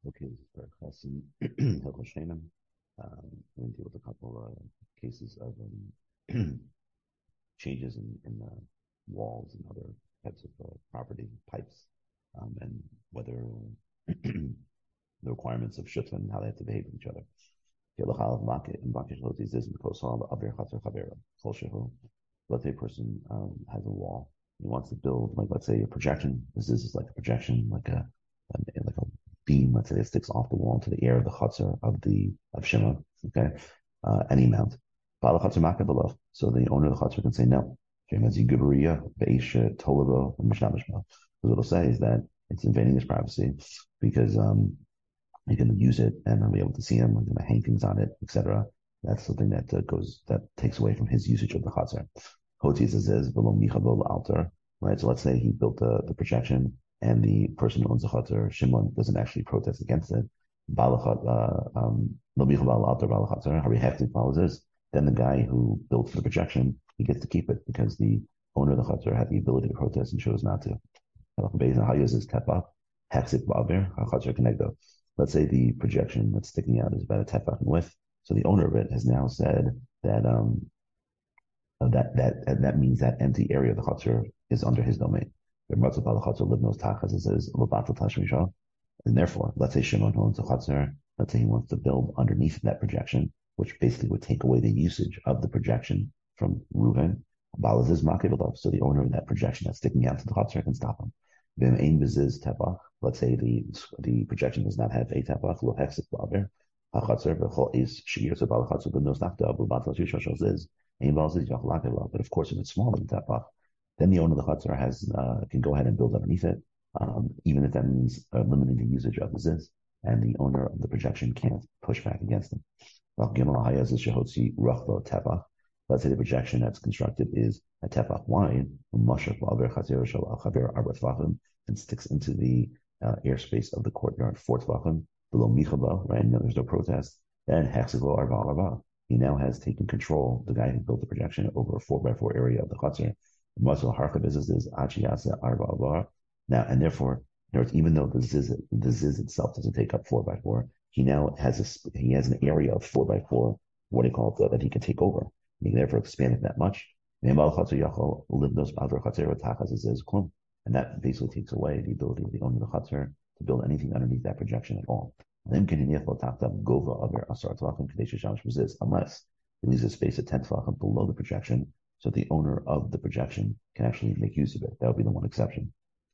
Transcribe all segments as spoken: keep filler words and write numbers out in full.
Okay, for Chassim Hilchos Shainim, um, we're going to deal with a couple of uh, cases of um, changes in, in uh, walls and other types of uh, property pipes, um, and whether the requirements of shutla and how they have to behave with each other. Let's say a person um, has a wall. He wants to build, like, let's say, a projection. This is like a projection, like a, a like a beam, let's say, that sticks off the wall into the air of the chutzner of the of Shimon. Okay, uh, any amount. So the owner of the chutzner can say no. Because what it'll say is that it's invading his privacy because um, you can use it and I'll be able to see him. I'm going to hang things on it, et cetera. That's something that uh, goes that takes away from his usage of the chatzar. Hotis is below micha altar, right? So let's say he built the, the projection and the person who owns the chatzar, Shimon, doesn't actually protest against it. Um, then the guy who built the projection, he gets to keep it because the owner of the chatzar had the ability to protest and chose not to. Let's say the projection that's sticking out is about a tefach in width. So the owner of it has now said that um, that that that means that empty area of the chutzner is under his domain. And therefore, let's say Shimon owns a chutzner. Let's say he wants to build underneath that projection, which basically would take away the usage of the projection from Reuven. So the owner of that projection that's sticking out to the chutzner can stop him. Let's say the the projection does not have a tefach, lo hexik ba'aver, hachatzer v'chol is she'ir so bal hachatzer b'nos nachta abu batal shishashos is ein bal zis yach lakev. But of course, if it's smaller than tefach, then the owner of the chatzar has uh, can go ahead and build underneath it, um, even if that means uh, limiting the usage of the ziz, and the owner of the projection can't push back against them. Let's say the projection that's constructed is a tefach wide, and sticks into the uh, airspace of the courtyard, four tvachim, below michaba, right? No, there's no protest. Then hexiglo arba arba. He now has taken control, the guy who built the projection, over a four by four area of the chutzner. Muscle harka business is achiyasa arba arba. Now, and therefore, even though the ziz, the ziz itself doesn't take up four by four, he now has a he has an area of four by four, what do you call it, that he can take over. He can therefore expand it that much. And that basically takes away the ability of the owner of the chutzner to build anything underneath that projection at all. Unless he leaves a space at ten tefachim below the projection, so the owner of the projection can actually make use of it. That would be the one exception.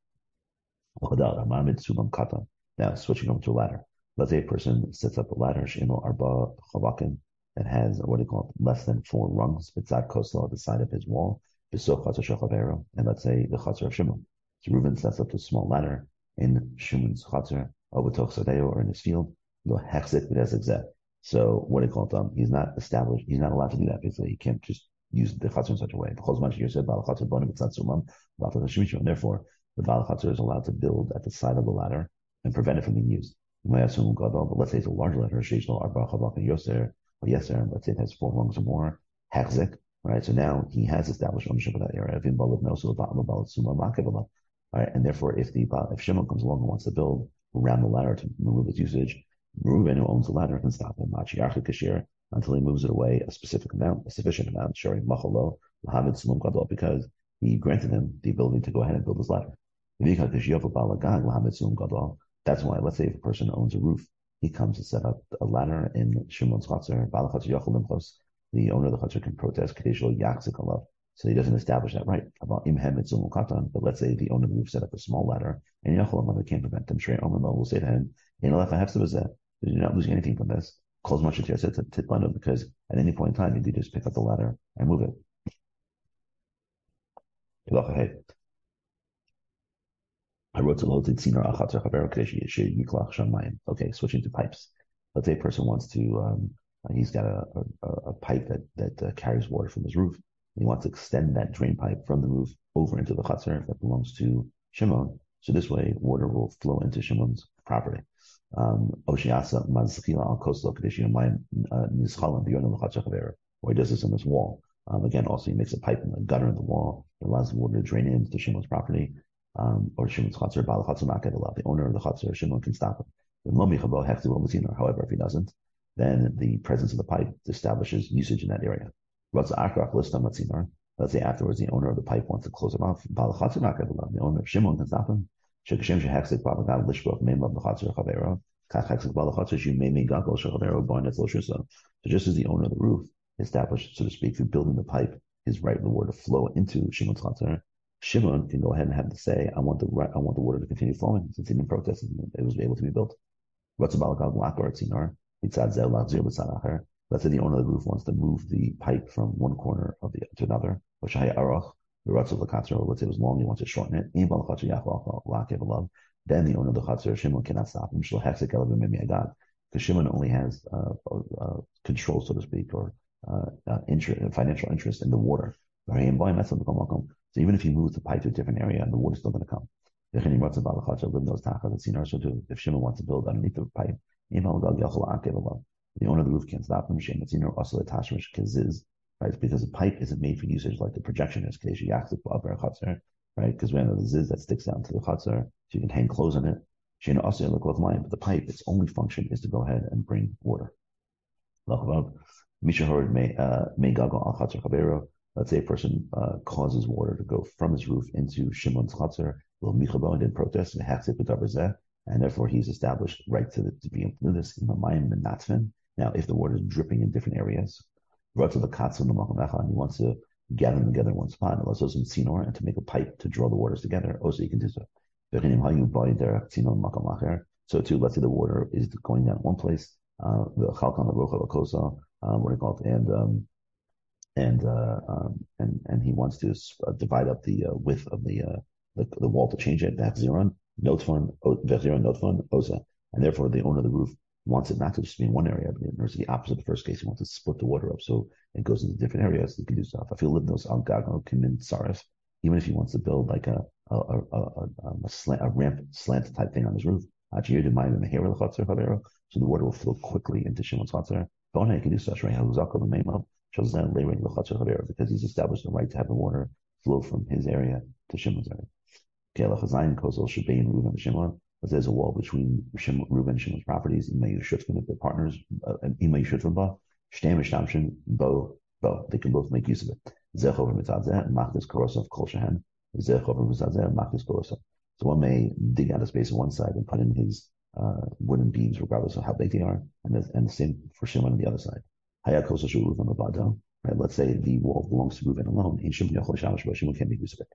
Now, switching over to a ladder. Let's say a person sets up a ladder that has, what do you call it, less than four rungs, bitzad koslo, at the side of his wall, and let's say the chatzar of Shimon. So Reuven sets up this small ladder in Shimon's chatzar, or in his field. So what do you call it? Um, he's not established. He's not allowed to do that. Basically, he can't just use the chatzar in such a way. And therefore, the Baal chatzar is allowed to build at the side of the ladder and prevent it from being used. But let's say it's a large ladder, or yeser, let's say it has four rungs or more, hexik, right? So now he has established ownership of that area. Right? And therefore, if the if Shimon comes along and wants to build around the ladder to remove its usage, Reuven, who owns the ladder, can stop him until he moves it away a specific amount, a sufficient amount, sharing machalo, because he granted him the ability to go ahead and build his ladder. That's why, let's say if a person owns a roof, he comes to set up a ladder in Shimon's chatzar. The owner of the chatzar can protest, so he doesn't establish that right. But let's say the owner of the roof set up a small ladder, and Yachol can't prevent him. Will say to him, "You're not losing anything from this. Close much as you said to because at any point in time you do just pick up the ladder and move it." I wrote to load Okay, switching to pipes. Let's say a person wants to, um, he's got a, a, a pipe that, that uh, carries water from his roof. He wants to extend that drain pipe from the roof over into the chutzner that belongs to Shimon. So this way, water will flow into Shimon's property. Um, or he does this on this wall. Um, again, also he makes a pipe in the gutter in the wall that allows the water to drain into Shimon's property. Um, or Shimon's chatzar, Baal chatzar ma'akev alav. The owner of the chatzar, Shimon, can stop him. However, if he doesn't, then the presence of the pipe establishes usage in that area. Let's say afterwards the owner of the pipe wants to close it off. The owner of Shimon can stop him. So just as the owner of the roof established, so to speak, through building the pipe, his right of the water to flow into Shimon's chatzar, Shimon can go ahead and have to say, I want the right, I want the water to continue flowing since he didn't protest it, it was able to be built. Let's say the owner of the roof wants to move the pipe from one corner of the to another, which let's say it was long, he wants to shorten it. Then the owner of the chatzar, Shimon, cannot stop him. Because Shimon only has uh, uh, control, so to speak, or uh, uh, interest, financial interest in the water. So even if he moves the pipe to a different area, the water's still going to come. So if Shimon wants to build underneath the pipe, the owner of the roof can't stop him. Right? Because the pipe isn't made for usage like the projection is. Right? Because we have the ziz that sticks down to the chatzar, so you can hang clothes on it. But the pipe, its only function is to go ahead and bring water. Let's say a person uh, causes water to go from his roof into Shimon's chatzar, and didn't protest, and therefore he's established right to, the, to be able to do this in the mayim and natfin. Now, if the water is dripping in different areas, and he wants to gather them together in one spot, and to make a pipe to draw the waters together, also you can do so. So too, let's say the water is going down one place, uh, the chalkan, the rocha, kosa, uh, what do you call it, and um, and uh, um, and and he wants to uh, divide up the uh, width of the, uh, the the wall to change it. That's ziron, notfon, verziron, notfon, osa, and therefore the owner of the roof wants it not to just be in one area, but in the opposite of the first case. He wants to split the water up so it goes into different areas. He can do stuff. I feel livnos al gago kimin sarif. Even if he wants to build like a a a, a, a, slant, a ramp slant type thing on his roof, so the water will flow quickly into Shimon's chatzar. He can do such right because he's established the right to have the water flow from his area to Shimon's area. Let's say there's a wall between Reuben and Shimon's properties. If they're partners, uh, they can both make use of it. So one may dig out a space on one side and put in his uh, wooden beams, regardless of how big they are, and the, and the same for Shimon on the other side. Right? Let's say the wall belongs to Reuben alone. Shimon can't make use of it.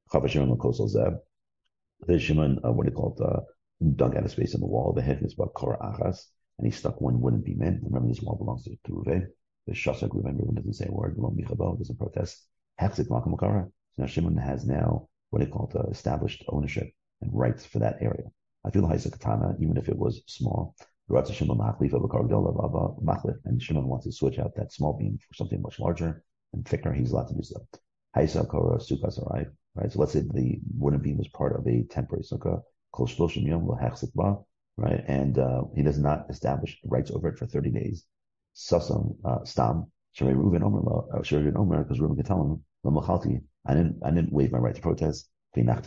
There's Shimon, uh, what do you call it, uh, dug out a space in the wall. The head is about Korah Achas, and he stuck one wooden beam in. Remember, this wall belongs to, to Reuven. The Shasak Reuven, Reuven doesn't say a word. Doesn't protest. Hexik Makam Makara. So now Shimon has now what do you call it, uh, established ownership and rights for that area. I feel Haisa Katana, even if it was small. And Shimon wants to switch out that small beam for something much larger and thicker. He's allowed to do so. Haisa Korah Sukas Arai. Right, so let's say the wooden beam was part of a temporary sukkah, right, and uh, he does not establish rights over it for thirty days. Sasam uh, stam Reuven Omer Omer because Reuven can tell him, I didn't I didn't waive my right to protest. Right,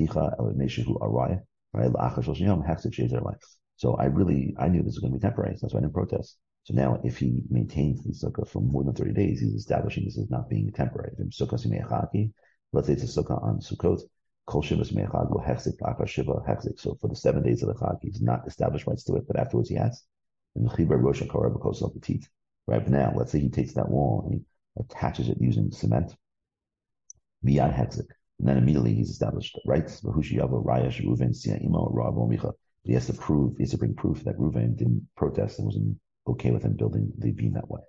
so I really I knew this was going to be temporary, so that's why I didn't protest. So now, if he maintains the sukkah for more than thirty days, he's establishing this as not being temporary. Let's say it's a sukkah on Sukkot. Kol shivas me'echad lo hechzik ba'akar shiva hechzik. So for the seven days of the chag, he's not established rights to it, but afterwards he has. And the chibar rosh hakara b'kos of the teeth. Right, but now let's say he takes that wall and he attaches it using cement. Miyad hechzik, and then immediately he's established rights. V'hushi yavo raya sheruven siya imo ra'avo micha. He has to prove, he has to bring proof that Reuven didn't protest and wasn't okay with him building the beam that way.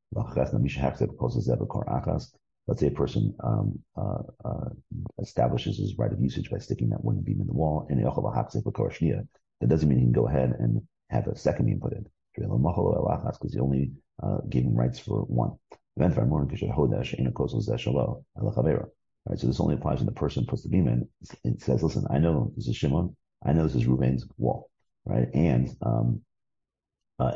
Let's say a person um, uh, uh, establishes his right of usage by sticking that wooden beam in the wall, and that doesn't mean he can go ahead and have a second beam put in, because he only uh, gave him rights for one. Right, so this only applies when the person puts the beam in. It says, listen, I know this is Shimon, I know this is Reuven's wall, right? And um, uh,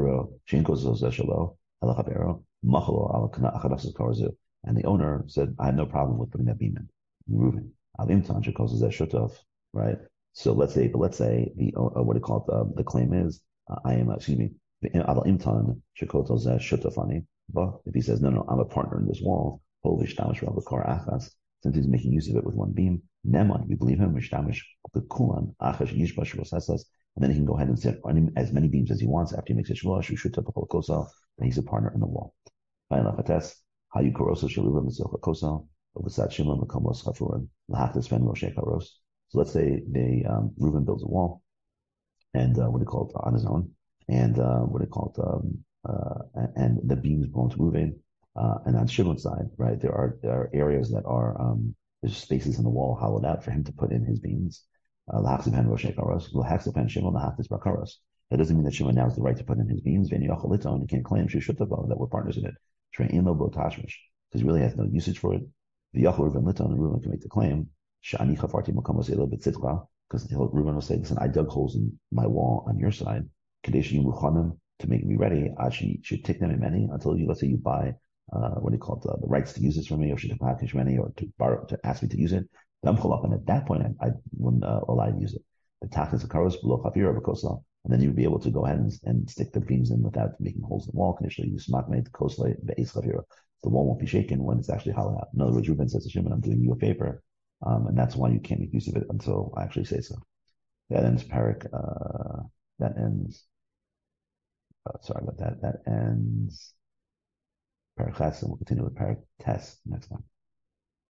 and the owner said, I have no problem with putting that beam in. Reuven. Right? So let's say, but let's say the uh, what do you call it? Uh, the claim is uh, I am, uh, excuse me, Adal Imtan, Shekotel Zeh Shutafani. But if he says, no, no, I'm a partner in this wall, Polish Damish Rabakar Achas, since he's making use of it with one beam, Neman, we believe him, Mishtamish Bekulan, Achash Yishbash Rosasas, and then he can go ahead and set as many beams as he wants after he makes a Shua, Shushuta Pakosal, then he's a partner in the wall. Lachates, Hayu Korosa Shaluva Misocha Kosal, Ovasat Shimon Makomos Chafurim, Lahaktas Ben Roshek Haros. So let's say they um, Reuben builds a wall, and uh, what do you call it on his own, and uh, what do you call it, um, uh, and the beams belong to Reuben, uh, and on Shimon's side, right, there are there are areas that are um, there's spaces in the wall hollowed out for him to put in his beams. Lahaktas Ben Roshek Haros, Lahaktas Ben Shimon Lahaktas Bakaros. That doesn't mean that Shimon now has the right to put in his beams. And he can't claim that we're partners in it. Because he really has no usage for it. The Yachal Reuven Liton and Reuven can make the claim. Because Reuven will say, listen, I dug holes in my wall on your side. To make me ready, I should take them in many until you, let's say you buy, uh, what do you call it, uh, the rights to use this from me, or should package many, or to borrow, to ask me to use it. And at that point, I, I wouldn't uh, allow to use it. The tachlis akaros below chafir of a and then you'd be able to go ahead and, and stick the beams in without making holes in the wall. Conditionally, you smack made the kosla be'es chafir. The wall won't be shaken when it's actually hollow out. In other words, Reuben says to Shimon, I'm doing you a favor, um, and that's why you can't make use of it until I actually say so. That ends parak. Uh, that ends. Uh, sorry about that. That ends parak ches, and we'll continue with parak tes next time.